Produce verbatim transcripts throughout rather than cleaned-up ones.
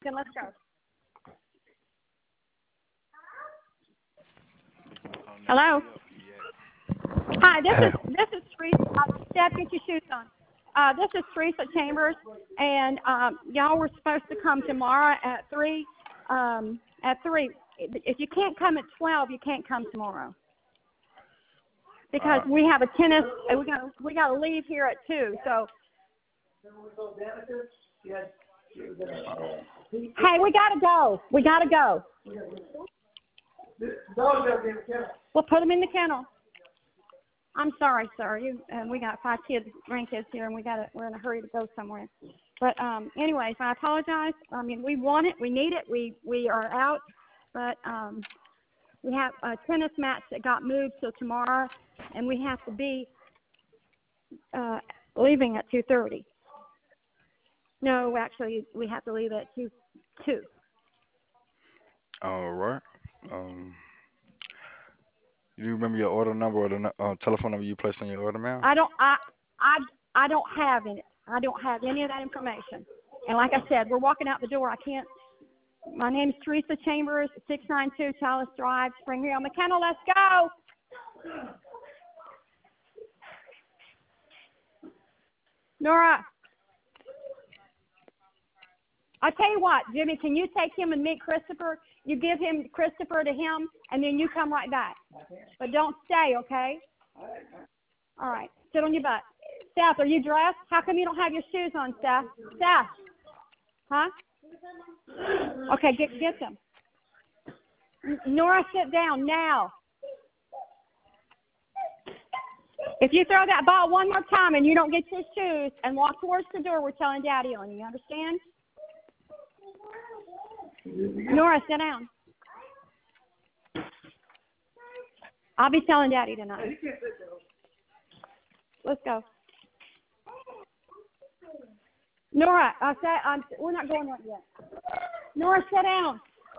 Then let's go. Hello. Hi, this is this is Teresa. Uh, Steph, get your shoes on. Uh, this is Teresa Chambers, and um, y'all were supposed to come tomorrow at three. Um, at three. If you can't come at twelve, you can't come tomorrow because Uh, we have a tennis. And we got we got to leave here at two. So. Hey, we gotta go. We gotta go. We'll put them in the kennel. I'm sorry, sir. You, uh, we got five kids, grandkids here, and we got we're in a hurry to go somewhere. But um, anyways, I apologize. I mean, we want it, we need it, we we are out, but um, we have a tennis match that got moved till tomorrow, and we have to be uh, leaving at two thirty. No, actually, we have to leave at two two. all right. Um, you remember your order number or the nu- uh, telephone number you placed on your order, ma'am? I don't I I I don't have any I don't have any of that information. And like I said, we're walking out the door. I can't. My name is Teresa Chambers, six nine two Chalice Drive, Spring Hill, McKenna. Let's go. Nora, I'll tell you what, Jimmy, can you take him and meet Christopher? You give him Christopher to him, and then you come right back. But don't stay, okay? All right. Sit on your butt. Steph, are you dressed? How come you don't have your shoes on, Steph? Steph? Huh? Okay, get get them. Nora, sit down now. If you throw that ball one more time and you don't get your shoes and walk towards the door, we're telling Daddy on you. You understand? Nora, sit down. I'll be telling Daddy tonight. Let's go. Nora, I said I'm, we're not going right yet. Nora, sit down.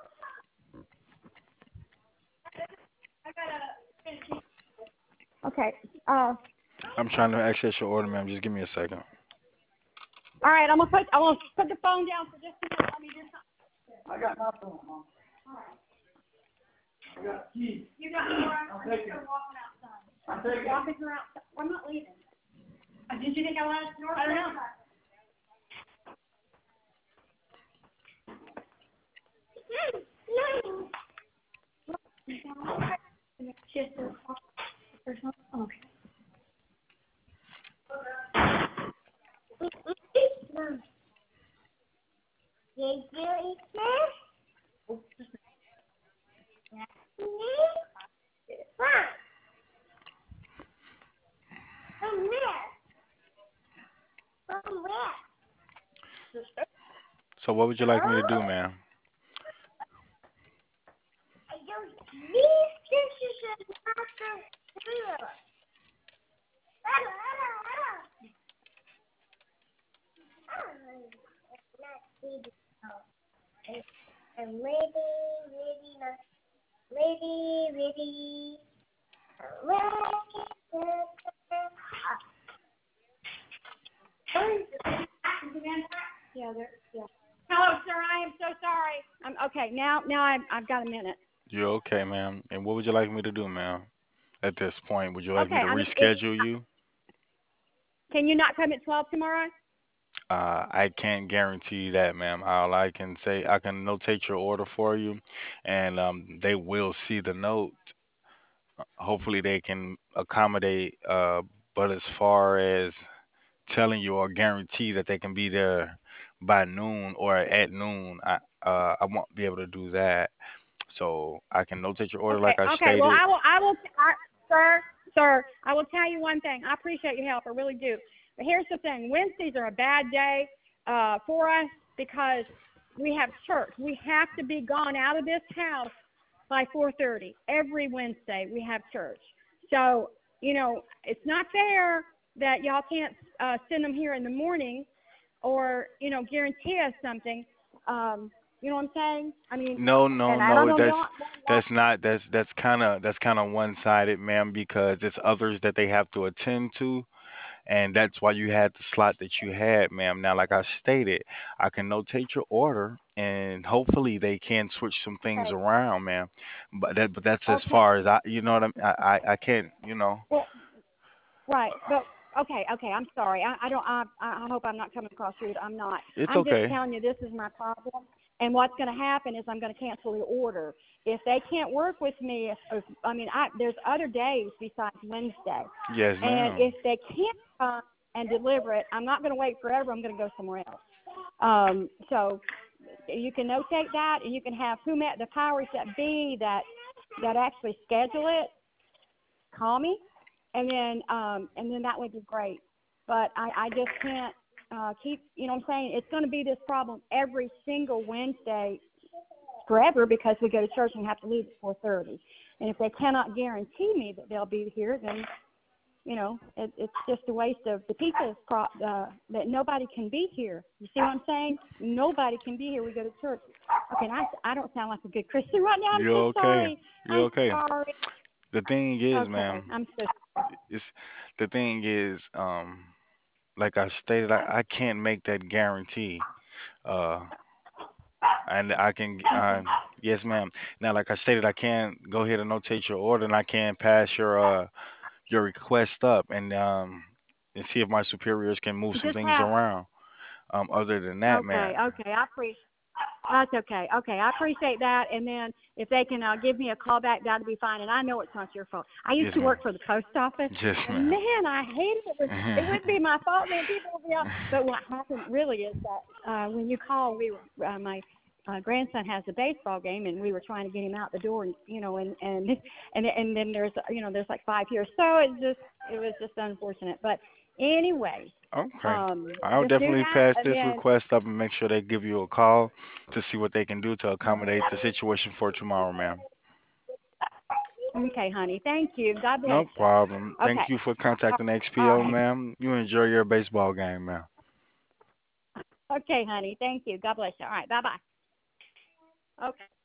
Okay. Uh, I'm trying to access your order, ma'am. Just give me a second. all right, I'm gonna put I'm gonna put the phone down for just a minute. Let me do something. I got my phone, Mom. All right. I got keys. You got Nora. I'm I'm just taking gonna it. walk her outside. I'm taking it. Walking her outside. I'm not leaving. Uh, did you think I wanted Nora? I don't know. Just a, or something? Okay. Did you eat this? What? From where? From where? So what would you like me to do, ma'am? I don't these dishes are not for real. I'm ready, ready, not ready, ready, Yeah, there. Yeah. Hello, sir. I am so sorry. I'm okay. Now, now I've I've got a minute. You're okay, ma'am. And what would you like me to do, ma'am? At this point, would you like me Okay. to I mean, it, reschedule you? can you not come at twelve tomorrow? Uh, I can't guarantee that, ma'am. All I can say, I can notate your order for you, and um, they will see the note. Hopefully, they can accommodate. Uh, but as far as telling you or guarantee that they can be there by noon or at noon, I uh, I won't be able to do that. So I can notate your order Okay. like I Okay. Well, stated. I will. I will. I, sir, sir. I will tell you one thing. I appreciate your help. I really do. But here's the thing. Wednesdays are a bad day uh, for us because we have church. We have to be gone out of this house by four thirty. Every Wednesday we have church. So, you know, it's not fair that y'all can't uh, send them here in the morning or, you know, guarantee us something. Um, you know what I'm saying? I mean, No, no, and I don't no. know That's y'all. that's not that's that's kind of that's kind of one-sided, ma'am, because it's others that they have to attend to, and that's why you had the slot that you had, ma'am. Now, like I stated, I can notate your order, and hopefully they can switch some things Okay. around, man. But that but that's as Okay. far as I, you know what I mean. I I, I can't, you know. Well, right. But okay. Okay. I'm sorry. I, I don't. I I hope I'm not coming across rude. I'm not. It's I'm just okay. telling you this is my problem. And what's going to happen is I'm going to cancel the order. If they can't work with me, if, if, I mean, I, there's other days besides Wednesday. Yes, And ma'am. if they can't come and deliver it, I'm not going to wait forever. I'm going to go somewhere else. Um, so you can notate that, and you can have whom at the powers that be that that actually schedule it call me, and then um, and then that would be great. But I, I just can't uh, keep, you know what I'm saying? It's going to be this problem every single Wednesday forever because we go to church and have to leave at four thirty. And if they cannot guarantee me that they'll be here, then, you know, it, it's just a waste of the people's pro- uh, that nobody can be here. You see what I'm saying? Nobody can be here. We go to church. Okay, and I, I don't sound like a good Christian right now. I'm You're so okay. sorry. You're I'm okay. sorry. The thing is, Okay, ma'am, I'm so it's the thing is, um, like I stated, I, I can't make that guarantee. Uh, and I can, uh, okay. yes, ma'am. Now, like I stated, I can go ahead and notate your order, and I can pass your uh your request up, and um and see if my superiors can move some Just things have around. Um, other than that, okay, man, okay. I appreciate that's okay. Okay, I appreciate that. And then if they can uh, give me a call back, that'll be fine. And I know it's not your fault. I used yes, to ma'am. work for the post office, Yes, and ma'am. man, I hated it. It wouldn't be my fault, man. People would be out. But what happened really is that uh, when you call, we were uh, my uh, grandson has a baseball game, and we were trying to get him out the door, and you know, and and and and then there's you know there's like five here, so it's just it was just unfortunate. But anyway, Okay. um, I'll just do definitely that, pass and this then request up and make sure they give you a call to see what they can do to accommodate the situation for tomorrow, ma'am. okay, honey. Thank you. God bless No you. problem. Thank Okay. you for contacting All X P O, right. ma'am. You enjoy your baseball game, ma'am. Okay, honey. Thank you. God bless you. All right. Bye bye. Okay.